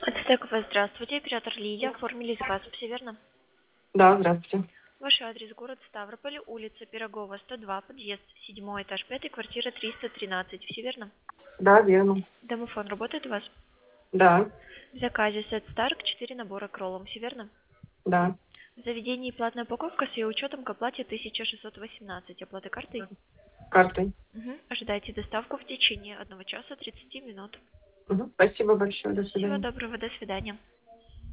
Ацтекова, здравствуйте. Оператор Лидия. Оформили заказ, все верно? Да, здравствуйте. Ваш адрес: город Ставрополь, улица Пирогова, 102, подъезд, 7 этаж, 5, квартира 313. Все верно? Да, верно. Домофон работает у вас? Да, В заказе сет Старк 4 набора к роллам. Все верно? да, В заведении платная упаковка с ее учетом к оплате 1618. Оплата картой? картой. Угу. Ожидайте доставку в течение 1 часа 30 минут. Мгм. Спасибо большое. До Всего свидания. доброго, до свидания.